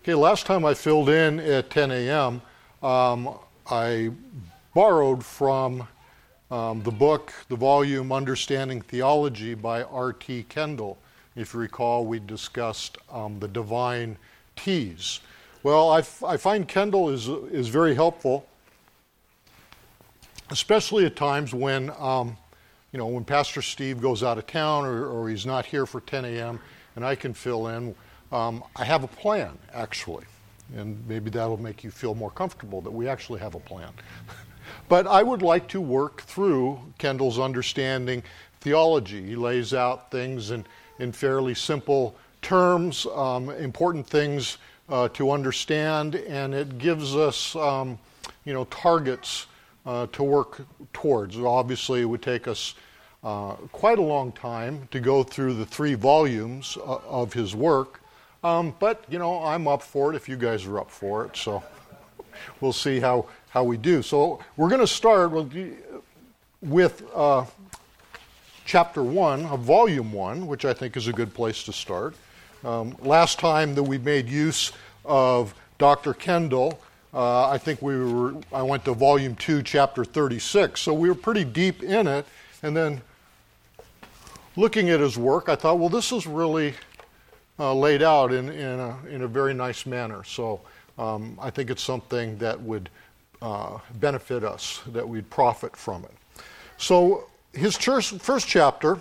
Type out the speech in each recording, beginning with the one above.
Okay, last time I filled in at 10 a.m., I borrowed from the book, the volume Understanding Theology by R.T. Kendall. If you recall, we discussed the divine T's. Well, I find Kendall is very helpful, especially at times when, when Pastor Steve goes out of town or he's not here for 10 a.m. and I can fill in. I have a plan, actually, and maybe that'll make you feel more comfortable that we actually have a plan. But I would like to work through Kendall's Understanding Theology. He lays out things in fairly simple terms, important things to understand, and it gives us, targets to work towards. Obviously, it would take us quite a long time to go through the 3 volumes of his work. But, I'm up for it if you guys are up for it, so we'll see how we do. So we're going to start with Chapter 1 of Volume 1, which I think is a good place to start. Last time that we made use of Dr. Kendall, I think I went to Volume 2, Chapter 36, so we were pretty deep in it, and then looking at his work, I thought, well, this is really laid out in a very nice manner. So I think it's something that would benefit us, that we'd profit from it. So his first chapter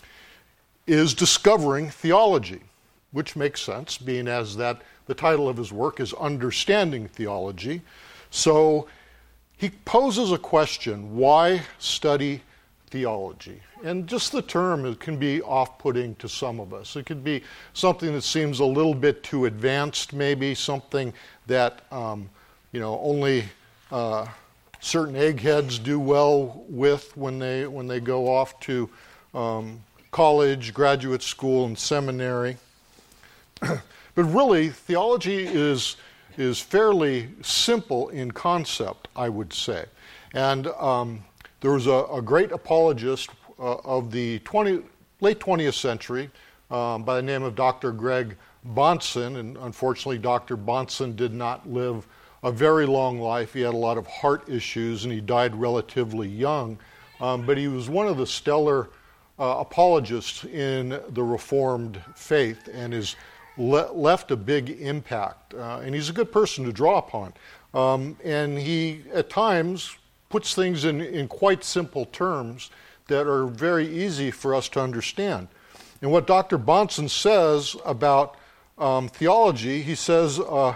is Discovering Theology, which makes sense, being as that the title of his work is Understanding Theology. So he poses a question: why study theology? And just the term, it can be off-putting to some of us. It could be something that seems a little bit too advanced, maybe something that only certain eggheads do well with when they go off to college, graduate school, and seminary. But really, theology is fairly simple in concept, I would say. And there was a great apologist of the late 20th century by the name of Dr. Greg Bahnsen, and unfortunately Dr. Bahnsen did not live a very long life. He had a lot of heart issues and he died relatively young, but he was one of the stellar apologists in the Reformed faith and has left a big impact. And he's a good person to draw upon. And he, at times, puts things in quite simple terms that are very easy for us to understand. And what Dr. Bahnsen says about theology, he says,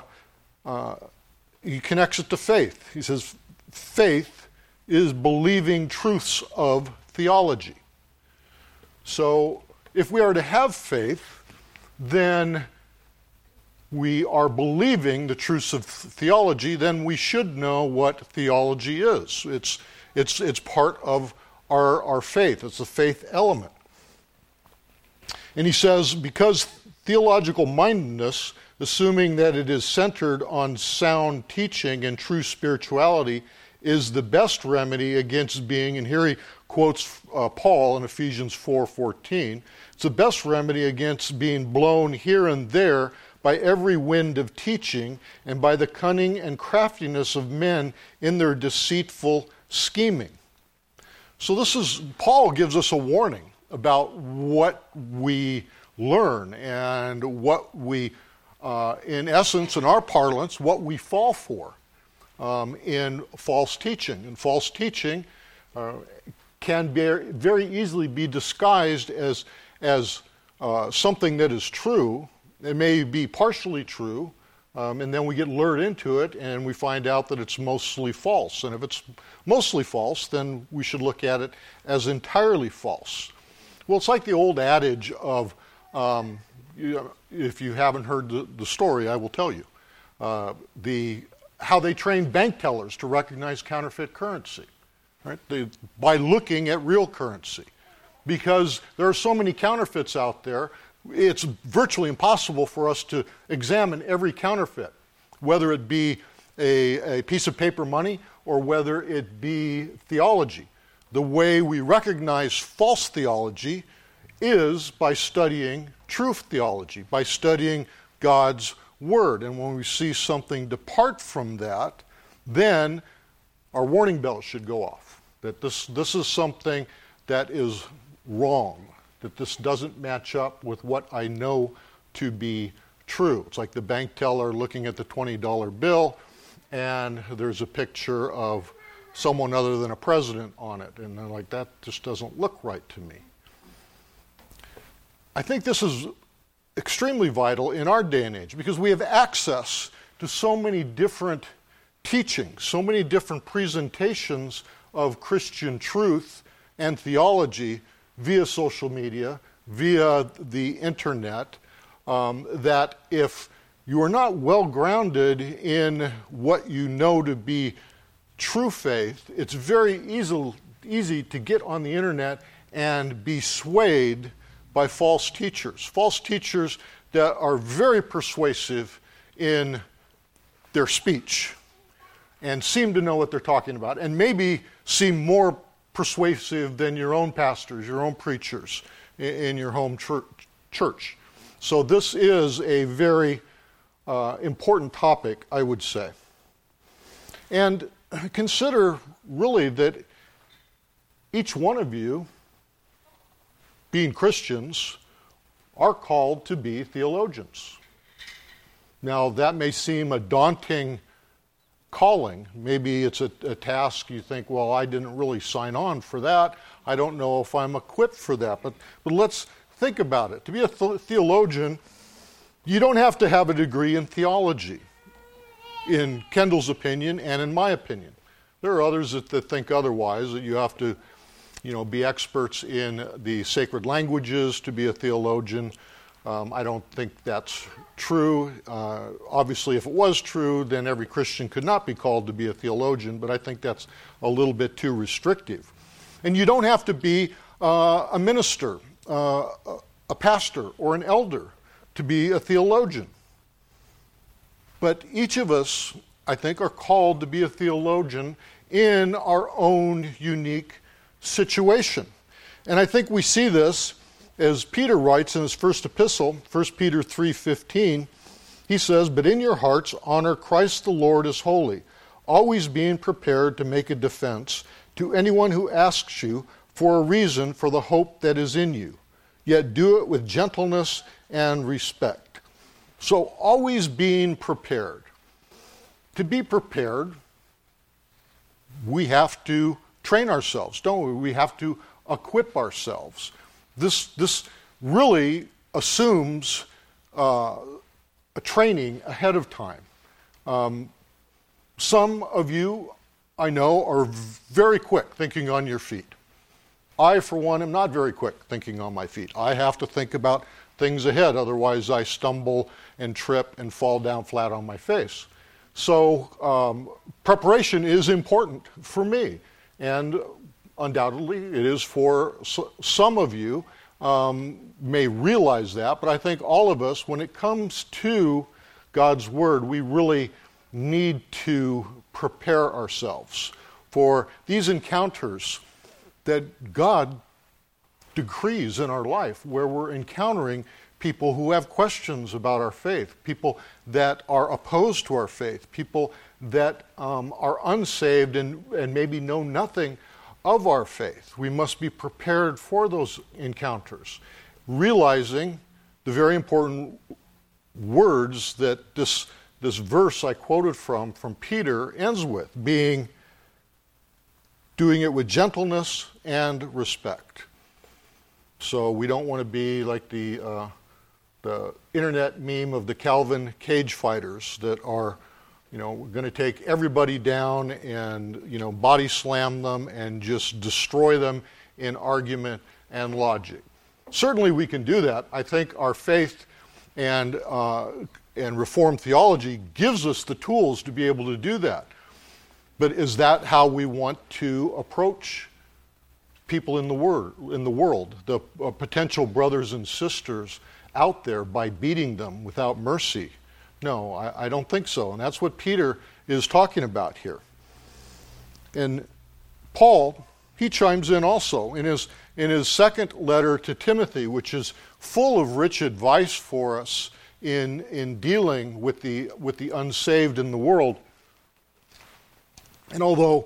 he connects it to faith. He says, faith is believing truths of theology. So if we are to have faith, then we are believing the truths of theology, then we should know what theology is. It's part of our faith. It's a faith element. And he says, because theological mindedness, assuming that it is centered on sound teaching and true spirituality, is the best remedy against being, and here he quotes Paul in Ephesians 4:14, it's the best remedy against being blown here and there by every wind of teaching and by the cunning and craftiness of men in their deceitful scheming. So Paul gives us a warning about what we learn and what we, in essence, in our parlance, what we fall for in false teaching. And false teaching can very easily be disguised as something that is true. It may be partially true, and then we get lured into it and we find out that it's mostly false. And if it's mostly false, then we should look at it as entirely false. Well, it's like the old adage of, if you haven't heard the story, I will tell you, how they train bank tellers to recognize counterfeit currency, right? By looking at real currency. Because there are so many counterfeits out there, it's virtually impossible for us to examine every counterfeit, whether it be a piece of paper money or whether it be theology. The way we recognize false theology is by studying true theology, by studying God's word. And when we see something depart from that, then our warning bells should go off. That this is something that is wrong, that this doesn't match up with what I know to be true. It's like the bank teller looking at the $20 bill, and there's a picture of someone other than a president on it, and they're like, that just doesn't look right to me. I think this is extremely vital in our day and age because we have access to so many different teachings, so many different presentations of Christian truth and theology via social media, via the internet, that if you are not well grounded in what you know to be true faith, it's very easy to get on the internet and be swayed by false teachers that are very persuasive in their speech and seem to know what they're talking about and maybe seem more persuasive than your own pastors, your own preachers in your home church. So this is a very important topic, I would say. And consider really that each one of you, being Christians, are called to be theologians. Now, that may seem a daunting calling. Maybe it's a task you think, well, I didn't really sign on for that. I don't know if I'm equipped for that. But let's think about it. To be a theologian, you don't have to have a degree in theology, in Kendall's opinion and in my opinion. There are others that think otherwise, that you have to be experts in the sacred languages to be a theologian. I don't think that's true. Obviously, if it was true, then every Christian could not be called to be a theologian, but I think that's a little bit too restrictive. And you don't have to be a minister, a pastor, or an elder to be a theologian. But each of us, I think, are called to be a theologian in our own unique situation. And I think we see this as Peter writes in his first epistle, 1 Peter 3:15. He says, "But in your hearts honor Christ the Lord as holy, always being prepared to make a defense to anyone who asks you for a reason for the hope that is in you. Yet do it with gentleness and respect." So always being prepared. To be prepared, we have to train ourselves, don't we? We have to equip ourselves. This really assumes a training ahead of time. Some of you, I know, are very quick thinking on your feet. I, for one, am not very quick thinking on my feet. I have to think about things ahead, otherwise I stumble and trip and fall down flat on my face. So preparation is important for me, and undoubtedly it is for some of you, may realize that, but I think all of us, when it comes to God's Word, we really need to prepare ourselves for these encounters that God decrees in our life, where we're encountering people who have questions about our faith, people that are opposed to our faith, people that are unsaved and maybe know nothing of our faith. We must be prepared for those encounters, realizing the very important words that this verse I quoted from Peter ends with, being doing it with gentleness and respect. So we don't want to be like the internet meme of the Calvin cage fighters that are, going to take everybody down and, body slam them and just destroy them in argument and logic. Certainly we can do that. I think our faith and Reformed theology gives us the tools to be able to do that. But is that how we want to approach people in the world, the potential brothers and sisters out there, by beating them without mercy? No, I don't think so. And that's what Peter is talking about here. And Paul, he chimes in also in his second letter to Timothy, which is full of rich advice for us in dealing with the unsaved in the world. And although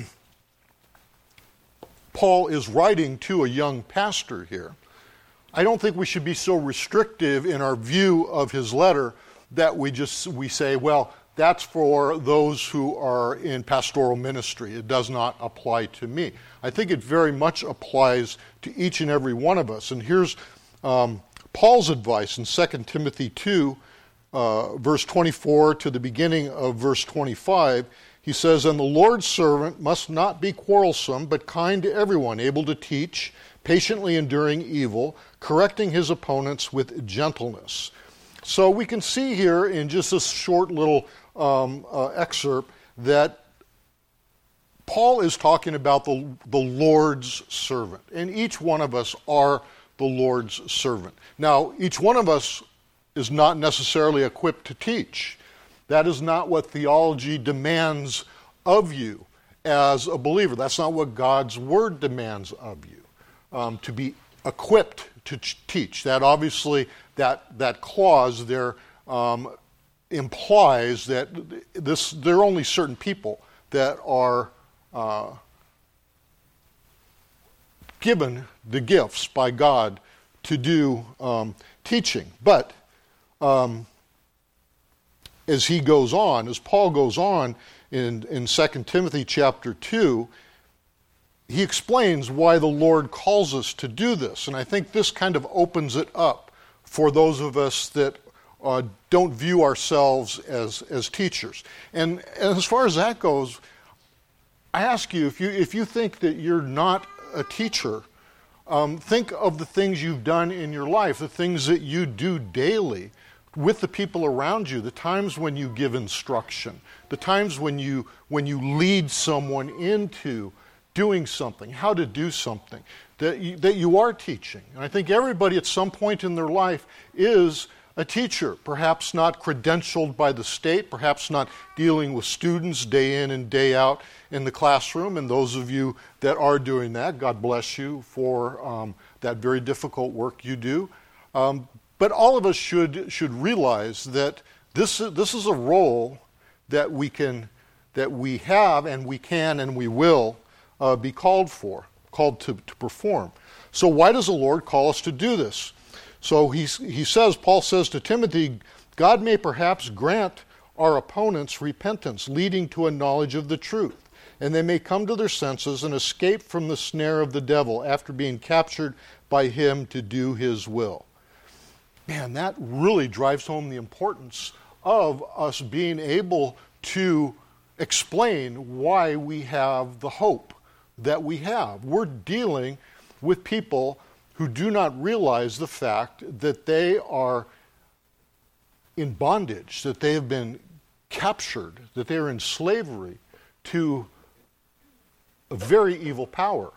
Paul is writing to a young pastor here, I don't think we should be so restrictive in our view of his letter that we say, well, that's for those who are in pastoral ministry. It does not apply to me. I think it very much applies to each and every one of us. And here's Paul's advice in 2 Timothy 2, verse 24 to the beginning of verse 25. He says, "And the Lord's servant must not be quarrelsome, but kind to everyone, able to teach, patiently enduring evil, correcting his opponents with gentleness." So we can see here in just this short little excerpt that Paul is talking about the Lord's servant. And each one of us are the Lord's servant. Now, each one of us is not necessarily equipped to teach. That is not what theology demands of you as a believer. That's not what God's Word demands of you. To be equipped to teach. That obviously, that clause there implies that there are only certain people that are given the gifts by God to do teaching. But as Paul goes on in 2 Timothy chapter 2, he explains why the Lord calls us to do this. And I think this kind of opens it up for those of us that don't view ourselves as teachers. And as far as that goes, I ask you, if you think that you're not a teacher, think of the things you've done in your life, the things that you do daily with the people around you, the times when you give instruction, the times when you lead someone into doing something, how to do something, that you are teaching. And I think everybody at some point in their life is a teacher, perhaps not credentialed by the state, perhaps not dealing with students day in and day out in the classroom. And those of you that are doing that, God bless you for that very difficult work you do. But all of us should realize that this is a role that we have and we can and we will be called to perform. So why does the Lord call us to do this? So Paul says to Timothy, God may perhaps grant our opponents repentance, leading to a knowledge of the truth, and they may come to their senses and escape from the snare of the devil after being captured by him to do his will. Man, that really drives home the importance of us being able to explain why we have the hope that we have. We're dealing with people who do not realize the fact that they are in bondage, that they have been captured, that they are in slavery to a very evil power.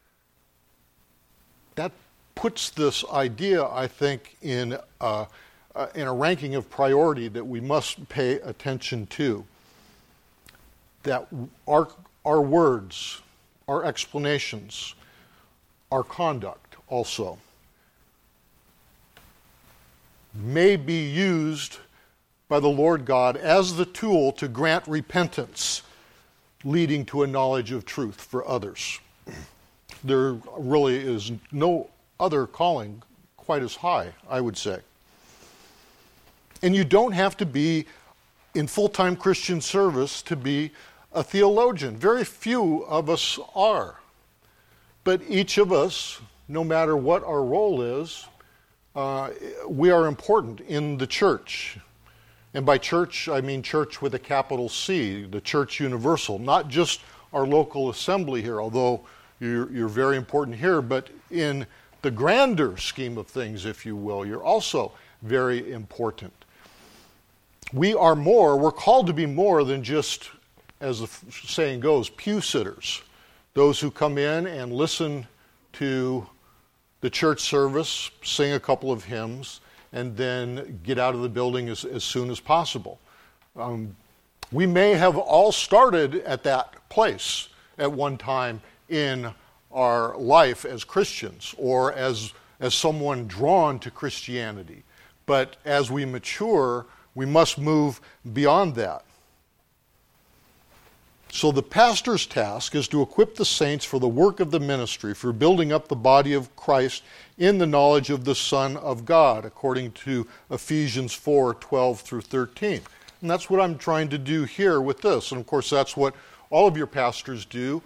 That puts this idea, I think, in a ranking of priority that we must pay attention to. That our words, our explanations, our conduct also may be used by the Lord God as the tool to grant repentance, leading to a knowledge of truth for others. There really is no other calling quite as high, I would say. And you don't have to be in full-time Christian service to be a theologian. Very few of us are. But each of us, no matter what our role is, we are important in the church. And by church, I mean church with a capital C, the church universal, not just our local assembly here, although you're very important here, but in the grander scheme of things, if you will, you're also very important. We're called to be more than just, as the saying goes, pew sitters. Those who come in and listen to the church service, sing a couple of hymns, and then get out of the building as soon as possible. We may have all started at that place at one time in our life as Christians or as someone drawn to Christianity. But as we mature, we must move beyond that. So the pastor's task is to equip the saints for the work of the ministry, for building up the body of Christ in the knowledge of the Son of God, according to Ephesians 4:12 through 13. And that's what I'm trying to do here with this. And of course, that's what all of your pastors do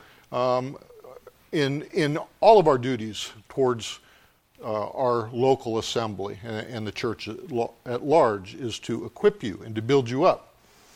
in all of our duties towards our local assembly and the church at large, is to equip you and to build you up.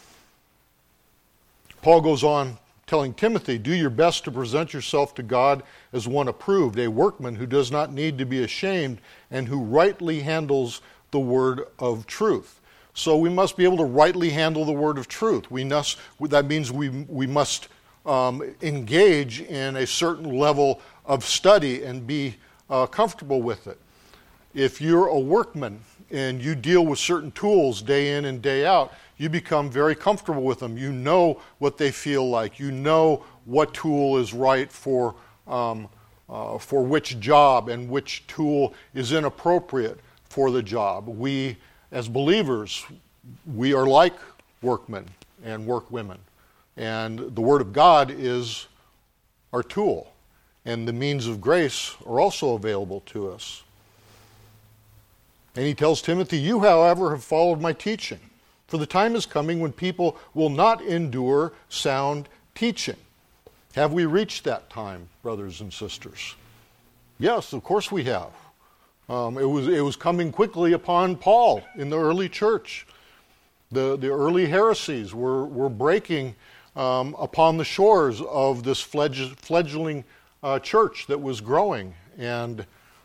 Paul goes on telling Timothy, do your best to present yourself to God as one approved, a workman who does not need to be ashamed and who rightly handles the word of truth. So we must be able to rightly handle the word of truth. That means we must engage in a certain level of study and be comfortable with it. If you're a workman and you deal with certain tools day in and day out, you become very comfortable with them. You know what they feel like. You know what tool is right for which job and which tool is inappropriate for the job. We, as believers, we are like workmen and workwomen. And the Word of God is our tool. And the means of grace are also available to us. And he tells Timothy, you, however, have followed my teaching. For the time is coming when people will not endure sound teaching. Have we reached that time, brothers and sisters? Yes, of course we have. It was coming quickly upon Paul in the early church. The early heresies were breaking upon the shores of this fledgling church that was growing and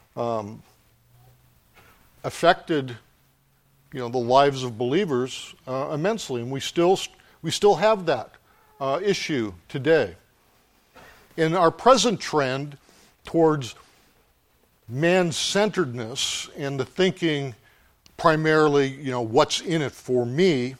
affected the lives of believers immensely, and we still have that issue today. In our present trend towards man-centeredness and the thinking primarily, what's in it for me,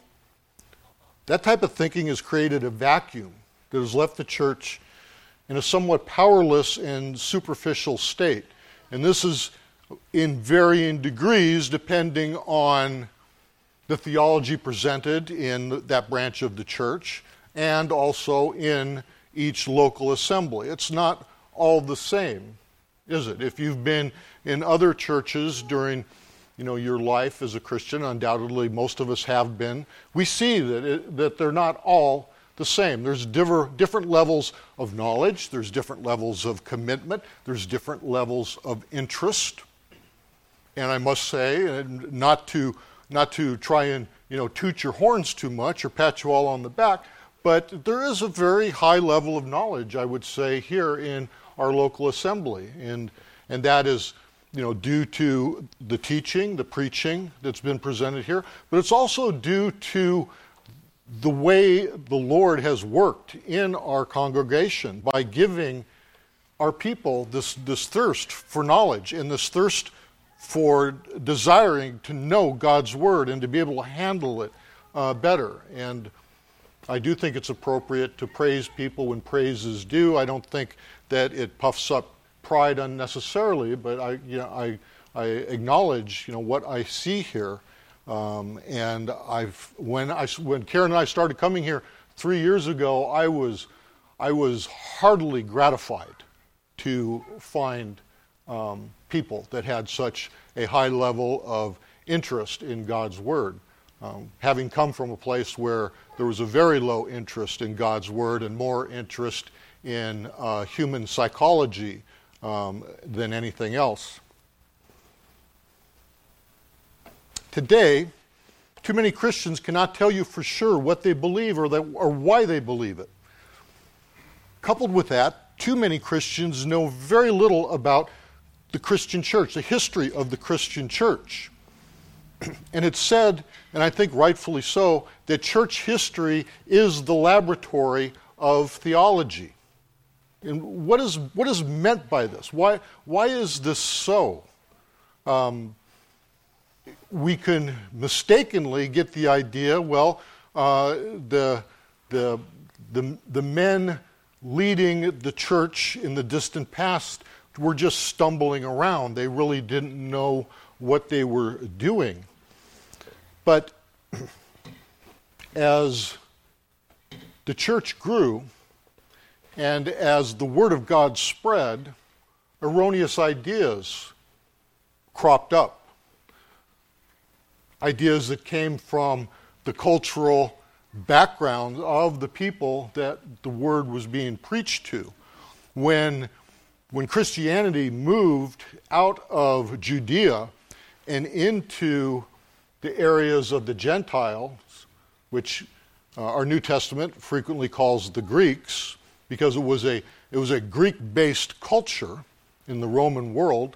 that type of thinking has created a vacuum that has left the church in a somewhat powerless and superficial state. And this is in varying degrees depending on the theology presented in that branch of the church and also in each local assembly. It's not all the same, is it? If you've been in other churches during your life as a Christian, undoubtedly most of us have been, we see that they're not all the same. There's different levels of knowledge, there's different levels of commitment, there's different levels of interest. And I must say, not to try and toot your horns too much or pat you all on the back, but there is a very high level of knowledge, I would say, here in our local assembly, and that is due to the teaching, the preaching that's been presented here, but it's also due to the way the Lord has worked in our congregation by giving our people this thirst for knowledge and this thirst for desiring to know God's Word and to be able to handle it better. And I do think it's appropriate to praise people when praise is due. I don't think that it puffs up pride unnecessarily, but I acknowledge what I see here. And when Karen and I started coming here 3 years ago, I was heartily gratified to find people that had such a high level of interest in God's Word. Having come from a place where there was a very low interest in God's Word and more interest in human psychology than anything else. Today, too many Christians cannot tell you for sure what they believe or why they believe it. Coupled with that, too many Christians know very little about the Christian church, the history of the Christian church. And it's said, and I think rightfully so, that church history is the laboratory of theology. And what is meant by this? Why is this so? We can mistakenly get the idea, the men leading the church in the distant past were just stumbling around. They really didn't know what they were doing. But as the church grew and as the Word of God spread, erroneous ideas cropped up. Ideas that came from the cultural background of the people that the Word was being preached to. When Christianity moved out of Judea and into the areas of the Gentiles, which our New Testament frequently calls the Greeks, because it was a Greek-based culture in the Roman world,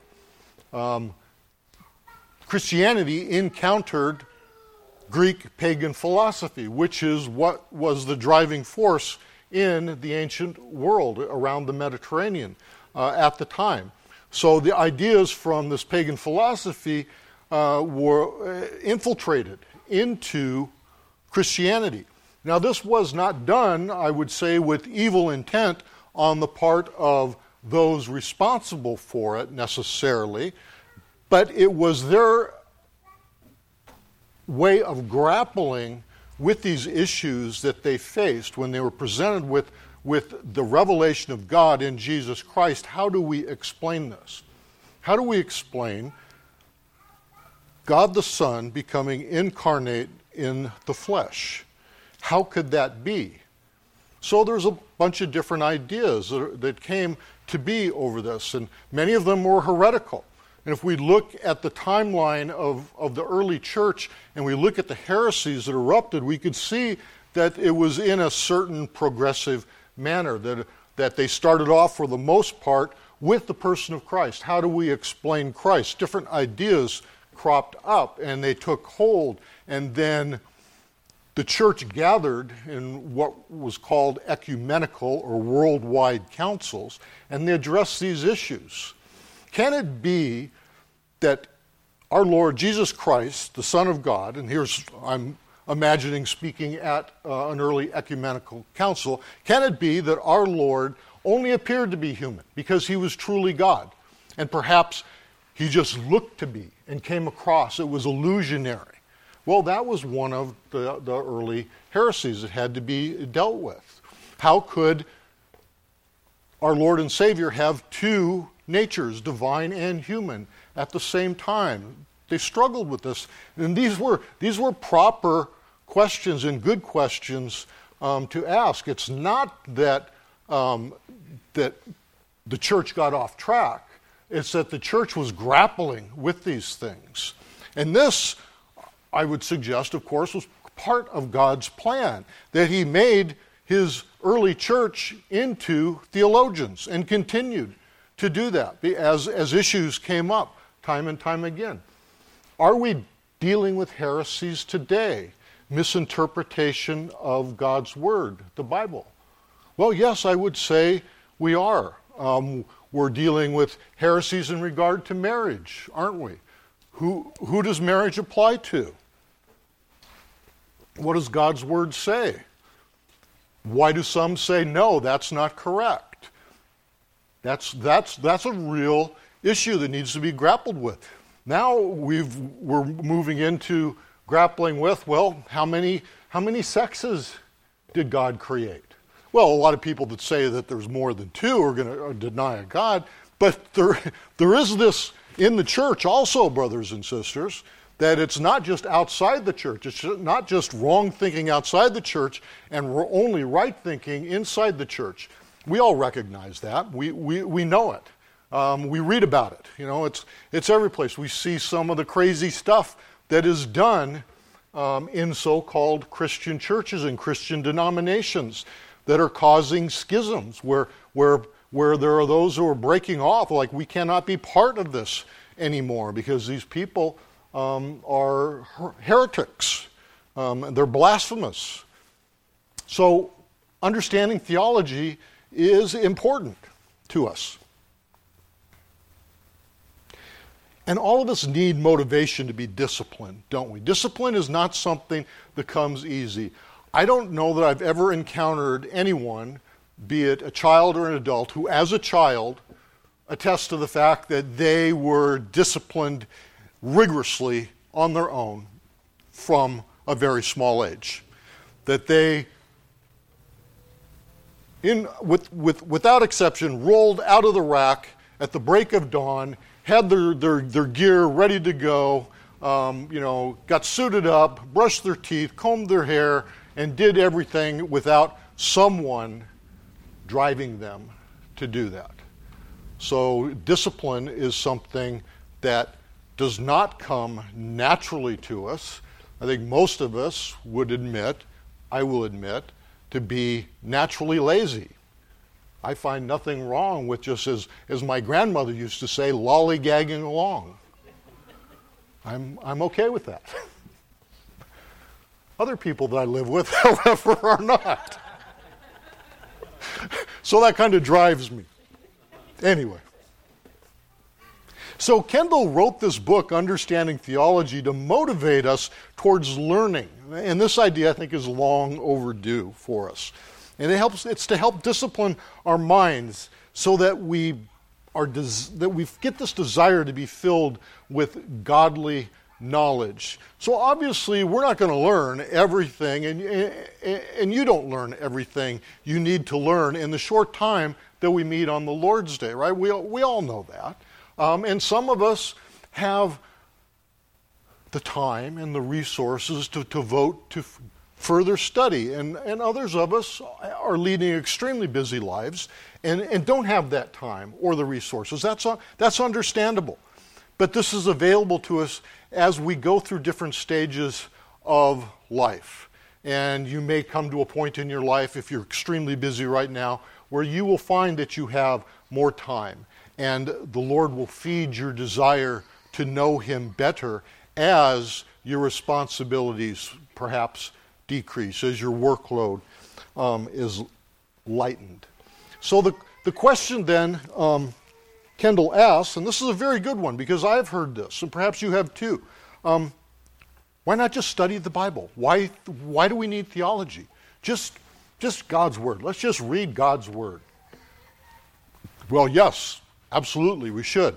Christianity encountered Greek pagan philosophy, which is what was the driving force in the ancient world around the Mediterranean at the time. So the ideas from this pagan philosophy were infiltrated into Christianity. Now, this was not done, I would say, with evil intent on the part of those responsible for it necessarily, but it was their way of grappling with these issues that they faced when they were presented with the revelation of God in Jesus Christ. How do we explain this? How do we explain God the Son becoming incarnate in the flesh? How could that be? So there's a bunch of different ideas that came to be over this, and many of them were heretical. And if we look at the timeline of the early church and we look at the heresies that erupted, we could see that it was in a certain progressive manner, that they started off for the most part with the person of Christ. How do we explain Christ? Different ideas cropped up and they took hold, and then the church gathered in what was called ecumenical or worldwide councils, and they addressed these issues. Can it be that our Lord Jesus Christ, the Son of God, and I'm imagining speaking at an early ecumenical council, can it be that our Lord only appeared to be human because he was truly God? And perhaps he just looked to be and came across, it was illusionary. Well, that was one of the early heresies that had to be dealt with. How could our Lord and Savior have two natures, divine and human, at the same time? They struggled with this. And these were proper questions and good questions to ask. It's not that the church got off track. It's that the church was grappling with these things. And this, I would suggest, of course, was part of God's plan, that he made his early church into theologians and continued to do that as issues came up time and time again. Are we dealing with heresies today? Misinterpretation of God's Word, the Bible? Well, yes, I would say we are. We're dealing with heresies in regard to marriage, aren't we? Who does marriage apply to? What does God's Word say? Why do some say, no, that's not correct? That's a real issue that needs to be grappled with. Now we're moving into grappling with, well, how many sexes did God create? Well, a lot of people that say that there's more than two are going to deny a God, but there is this in the church also, brothers and sisters, that it's not just outside the church. It's not just wrong thinking outside the church and only right thinking inside the church. We all recognize that. We know it. We read about it. You know, it's every place. We see some of the crazy stuff that is done in so-called Christian churches and Christian denominations that are causing schisms where there are those who are breaking off, like we cannot be part of this anymore because these people are heretics. They're blasphemous. So understanding theology is important to us. And all of us need motivation to be disciplined, don't we? Discipline is not something that comes easy. I don't know that I've ever encountered anyone, be it a child or an adult, who as a child attests to the fact that they were disciplined rigorously on their own from a very small age. That they, without exception, rolled out of the rack at the break of dawn, had their gear ready to go, got suited up, brushed their teeth, combed their hair, and did everything without someone driving them to do that. So discipline is something that does not come naturally to us. I think most of us would admit, I will admit, to be naturally lazy. I find nothing wrong with just, as my grandmother used to say, lollygagging along. I'm okay with that. Other people that I live with, however, are not. So that kind of drives me. Anyway. So Kendall wrote this book, Understanding Theology, to motivate us towards learning. And this idea, I think, is long overdue for us. And it's to help discipline our minds so that we get this desire to be filled with godly knowledge. So obviously, we're not going to learn everything, and you don't learn everything you need to learn in the short time that we meet on the Lord's Day, right? We all know that. And some of us have the time and the resources to devote to further study, and others of us are leading extremely busy lives and don't have that time or the resources. That's understandable. But this is available to us as we go through different stages of life. And you may come to a point in your life, if you're extremely busy right now, where you will find that you have more time. And the Lord will feed your desire to know Him better as your responsibilities perhaps decrease, as your workload is lightened. So the question then Kendall asks, and this is a very good one because I've heard this, and perhaps you have too. Why not just study the Bible? Why do we need theology? Just God's Word. Let's just read God's Word. Well, yes, absolutely, we should.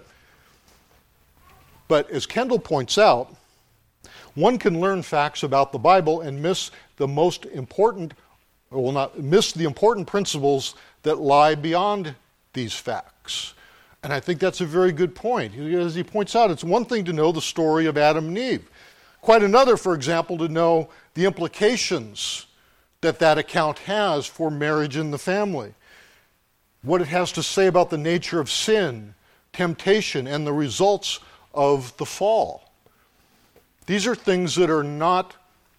But as Kendall points out, one can learn facts about the Bible and miss the important principles that lie beyond these facts. And I think that's a very good point. As he points out, it's one thing to know the story of Adam and Eve. Quite another, for example, to know the implications that account has for marriage and the family. What it has to say about the nature of sin, temptation, and the results of the fall. These are things that are not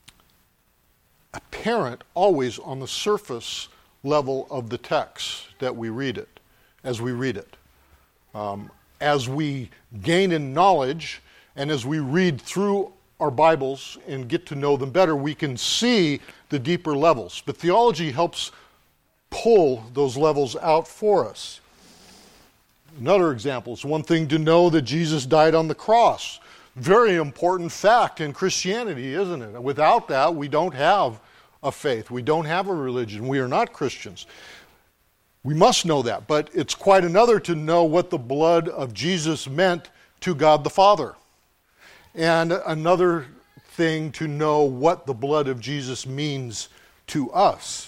apparent always on the surface level of the text that we read it, as we read it. As we gain in knowledge and as we read through our Bibles and get to know them better, we can see the deeper levels. But theology helps pull those levels out for us. Another example is one thing to know that Jesus died on the cross. Very important fact in Christianity, isn't it? Without that, we don't have a faith. We don't have a religion. We are not Christians. We must know that, but it's quite another to know what the blood of Jesus meant to God the Father. And another thing to know what the blood of Jesus means to us.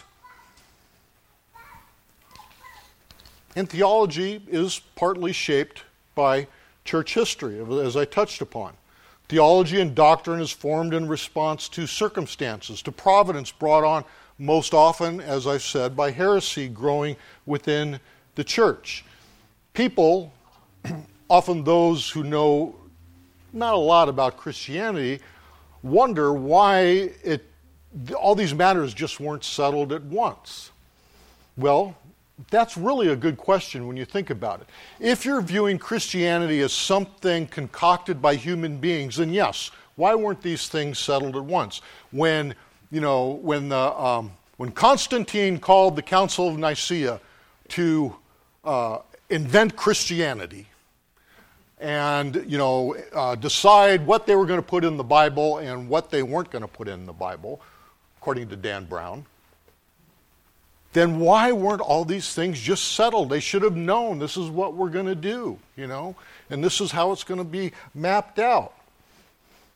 And theology is partly shaped by church history, as I touched upon. Theology and doctrine is formed in response to circumstances, to providence brought on most often, as I've said, by heresy growing within the church. People, often those who know not a lot about Christianity, wonder why all these matters just weren't settled at once. Well, that's really a good question when you think about it. If you're viewing Christianity as something concocted by human beings, then yes, why weren't these things settled at once? When Constantine called the Council of Nicaea to invent Christianity and decide what they were going to put in the Bible and what they weren't going to put in the Bible, according to Dan Brown, then why weren't all these things just settled? They should have known this is what we're going to do, and this is how it's going to be mapped out.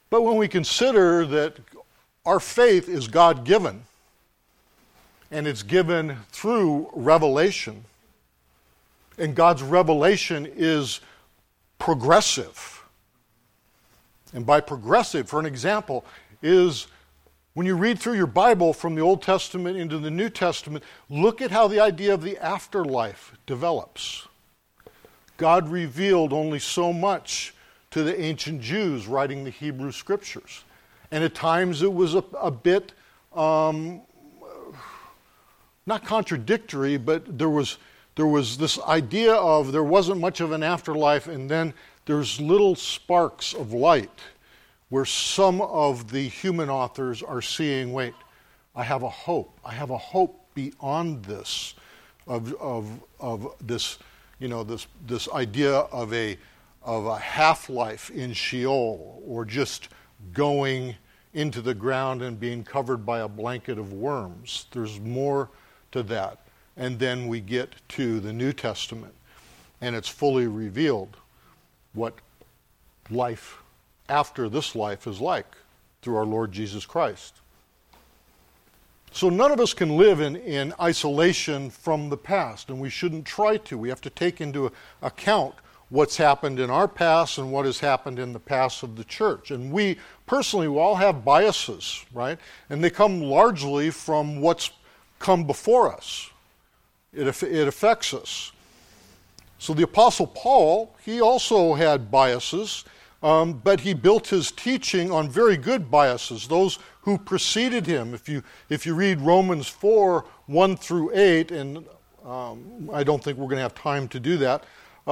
But when we consider that our faith is God-given, and it's given through revelation, and God's revelation is progressive. And by progressive, for an example, is when you read through your Bible from the Old Testament into the New Testament, look at how the idea of the afterlife develops. God revealed only so much to the ancient Jews writing the Hebrew Scriptures. And at times it was a bit, not contradictory, but there was this idea of there wasn't much of an afterlife, and then there's little sparks of light where some of the human authors are seeing, wait, I have a hope. I have a hope beyond this, of this, this idea of a half-life in Sheol, or just going into the ground and being covered by a blanket of worms. There's more to that. And then we get to the New Testament, and it's fully revealed what life after this life is like through our Lord Jesus Christ. So none of us can live in isolation from the past, and we shouldn't try to. We have to take into account what's happened in our past and what has happened in the past of the church. And we personally, we all have biases, right? And they come largely from what's come before us. It affects us. So the Apostle Paul, he also had biases, but he built his teaching on very good biases, those who preceded him. If you read Romans 4, 1 through 8, and I don't think we're going to have time to do that,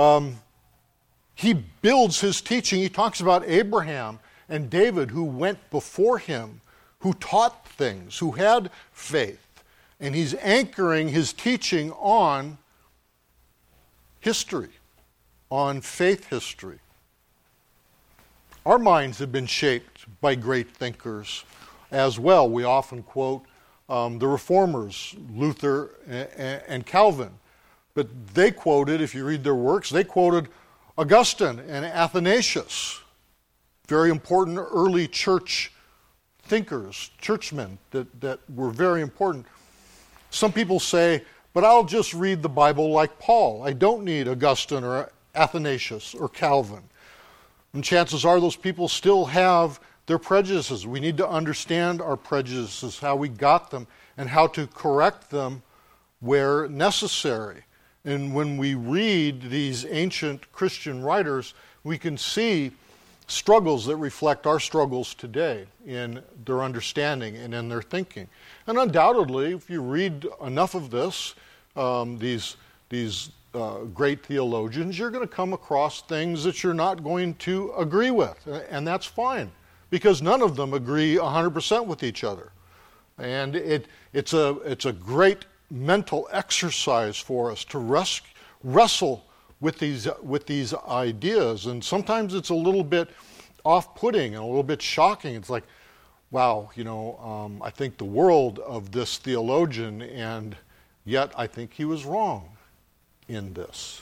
he builds his teaching. He talks about Abraham and David, who went before him, who taught things, who had faith. And he's anchoring his teaching on history, on faith history. Our minds have been shaped by great thinkers as well. We often quote the Reformers, Luther and Calvin. But they quoted, if you read their works, they quoted Augustine and Athanasius, very important early church thinkers, churchmen that were very important. Some people say, but I'll just read the Bible like Paul. I don't need Augustine or Athanasius or Calvin. And chances are those people still have their prejudices. We need to understand our prejudices, how we got them, and how to correct them where necessary. And when we read these ancient Christian writers, we can see struggles that reflect our struggles today in their understanding and in their thinking. And undoubtedly, if you read enough of this, these great theologians, you're going to come across things that you're not going to agree with. And that's fine, because none of them agree 100% with each other. And it's a great mental exercise for us to wrestle with these ideas. And sometimes it's a little bit off-putting and a little bit shocking. It's like, wow, I think the world of this theologian, and yet I think he was wrong in this.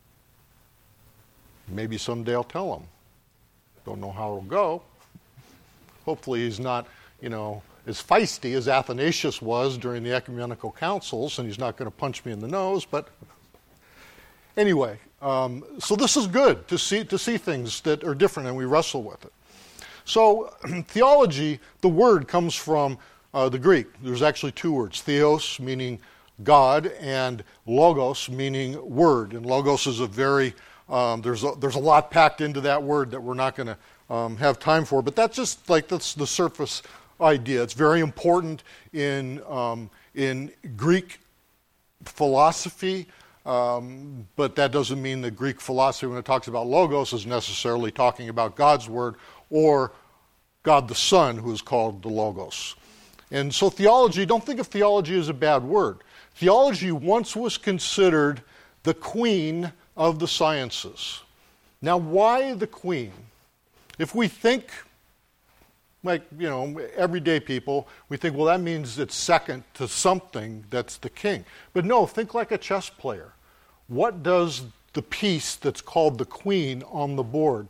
Maybe someday I'll tell him. Don't know how it'll go. Hopefully he's not, as feisty as Athanasius was during the ecumenical councils, and he's not going to punch me in the nose, but anyway, so this is good to see things that are different, and we wrestle with it. So theology, the word comes from the Greek. There's actually two words, theos, meaning God, and logos, meaning word. And logos is a very, there's a lot packed into that word that we're not going to have time for, but that's the surface idea. It's very important in Greek philosophy, but that doesn't mean that Greek philosophy, when it talks about logos, is necessarily talking about God's word or God the Son, who is called the Logos. And so theology, don't think of theology as a bad word. Theology once was considered the queen of the sciences. Now, why the queen? If we think like, everyday people, we think, well, that means it's second to something that's the king. But no, think like a chess player. What does the piece that's called the queen on the board,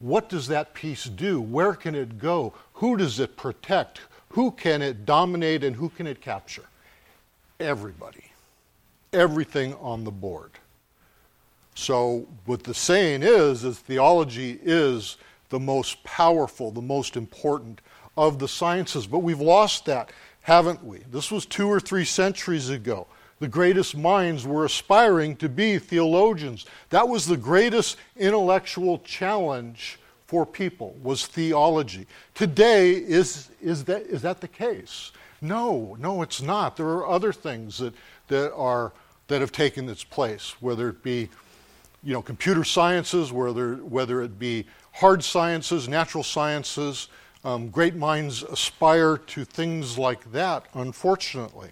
what does that peace do? Where can it go? Who does it protect? Who can it dominate and who can it capture? Everybody. Everything on the board. So what the saying is theology is the most powerful, the most important of the sciences. But we've lost that, haven't we? This was 2 or 3 centuries ago. The greatest minds were aspiring to be theologians. That was the greatest intellectual challenge for people, was theology. Today, is that the case? No, it's not. There are other things that have taken its place, whether it be computer sciences, whether it be hard sciences, natural sciences. Great minds aspire to things like that, unfortunately.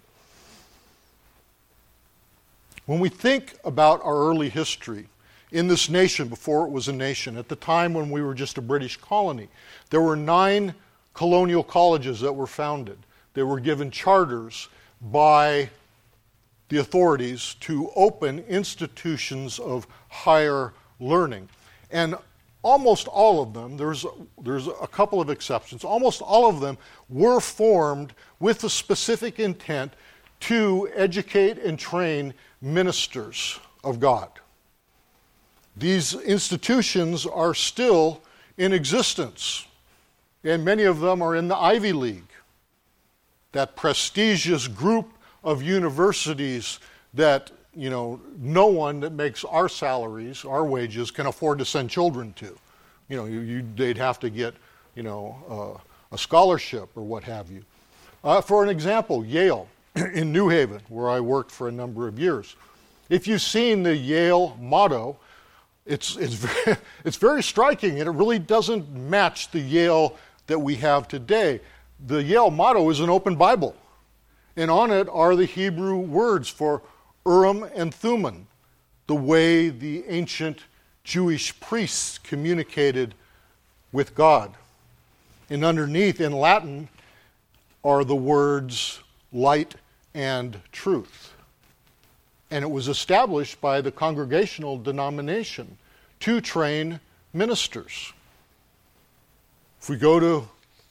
When we think about our early history in this nation, before it was a nation, at the time when we were just a British colony, there were 9 colonial colleges that were founded. They were given charters by the authorities to open institutions of higher learning. And almost all of them, there's a couple of exceptions, almost all of them were formed with the specific intent to educate and train ministers of God. These institutions are still in existence, and many of them are in the Ivy League, that prestigious group of universities that no one that makes our salaries, our wages, can afford to send children to. They'd have to get a scholarship or what have you. For an example, Yale in New Haven, where I worked for a number of years. If you've seen the Yale motto, it's very striking, and it really doesn't match the Yale that we have today. The Yale motto is an open Bible, and on it are the Hebrew words for Urim and Thummim, the way the ancient Jewish priests communicated with God. And underneath, in Latin, are the words light and truth. And it was established by the Congregational denomination to train ministers. If we go to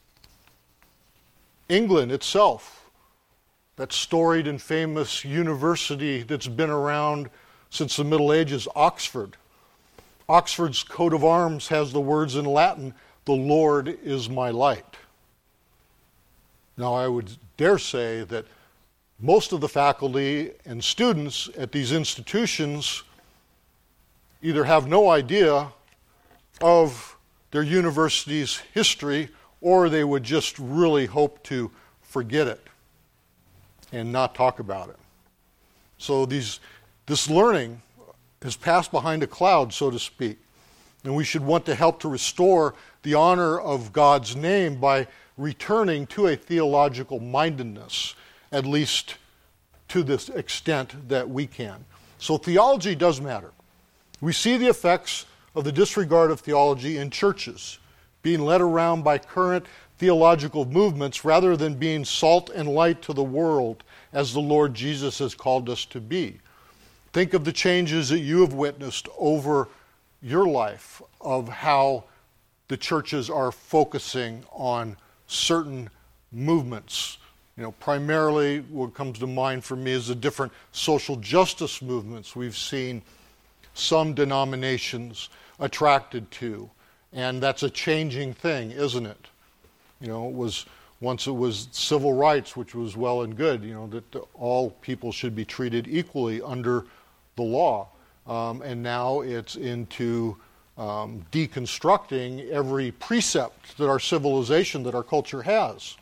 England itself, that storied and famous university that's been around since the Middle Ages, Oxford. Oxford's coat of arms has the words in Latin, "The Lord is my light." Now, I would dare say that most of the faculty and students at these institutions either have no idea of their university's history, or they would just really hope to forget it and not talk about it. So this learning has passed behind a cloud, so to speak, and we should want to help to restore the honor of God's name by returning to a theological mindedness, at least to this extent that we can. So theology does matter. We see the effects of the disregard of theology in churches, being led around by current theological movements rather than being salt and light to the world as the Lord Jesus has called us to be. Think of the changes that you have witnessed over your life, of how the churches are focusing on certain movements. Primarily what comes to mind for me is the different social justice movements we've seen some denominations attracted to. And that's a changing thing, isn't it? Once it was civil rights, which was well and good, that all people should be treated equally under the law. And now it's into deconstructing every precept that our civilization, that our culture has.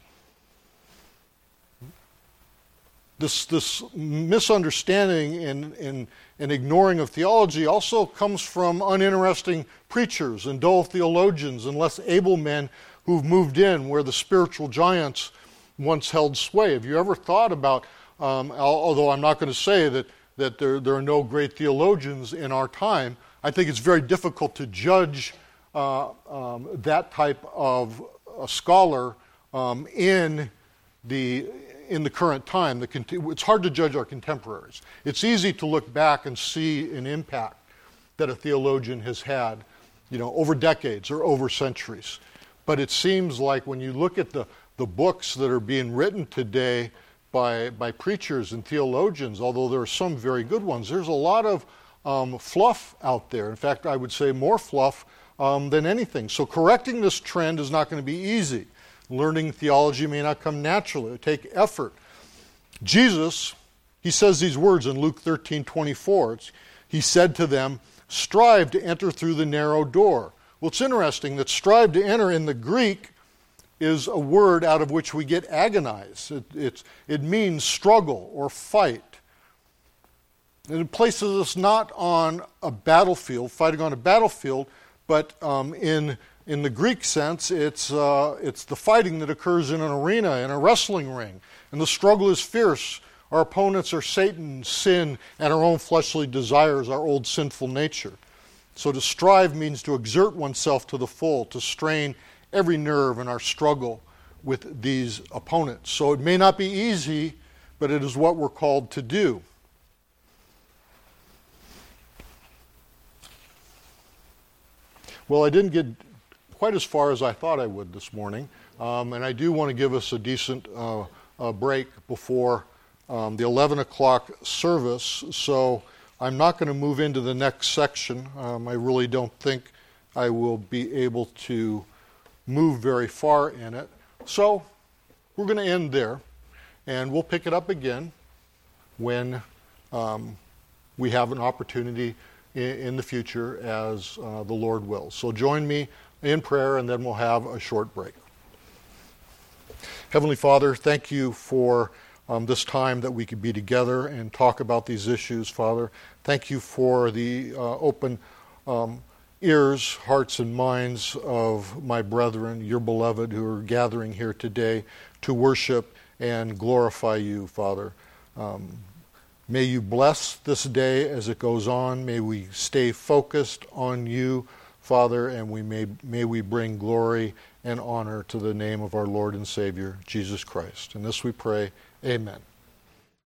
This misunderstanding and ignoring of theology also comes from uninteresting preachers and dull theologians and less able men who've moved in where the spiritual giants once held sway. Have you ever thought about, although I'm not going to say that there are no great theologians in our time, I think it's very difficult to judge that type of a scholar in the current time. It's hard to judge our contemporaries. It's easy to look back and see an impact that a theologian has had over decades or over centuries. But it seems like when you look at the books that are being written today by preachers and theologians, although there are some very good ones, there's a lot of fluff out there. In fact, I would say more fluff than anything. So correcting this trend is not going to be easy. Learning theology may not come naturally. It will take effort. Jesus, he says these words in Luke 13:24. He said to them, "Strive to enter through the narrow door." Well, it's interesting that strive to enter in the Greek is a word out of which we get agonize. It means struggle or fight. And it places us not on a battlefield, fighting on a battlefield, but in the Greek sense, it's the fighting that occurs in an arena, in a wrestling ring. And the struggle is fierce. Our opponents are Satan, sin, and our own fleshly desires, our old sinful nature. So to strive means to exert oneself to the full, to strain every nerve in our struggle with these opponents. So it may not be easy, but it is what we're called to do. Well, I didn't get quite as far as I thought I would this morning, and I do want to give us a decent break before the 11 o'clock service, so I'm not going to move into the next section. I really don't think I will be able to move very far in it. So we're going to end there, and we'll pick it up again when we have an opportunity in the future as the Lord wills. So join me in prayer, and then we'll have a short break. Heavenly Father, thank you for this time that we could be together and talk about these issues, Father. Thank you for the open ears, hearts, and minds of my brethren, your beloved, who are gathering here today to worship and glorify you, Father. May you bless this day as it goes on. May we stay focused on you, Father, and may we bring glory and honor to the name of our Lord and Savior, Jesus Christ. And this we pray, amen.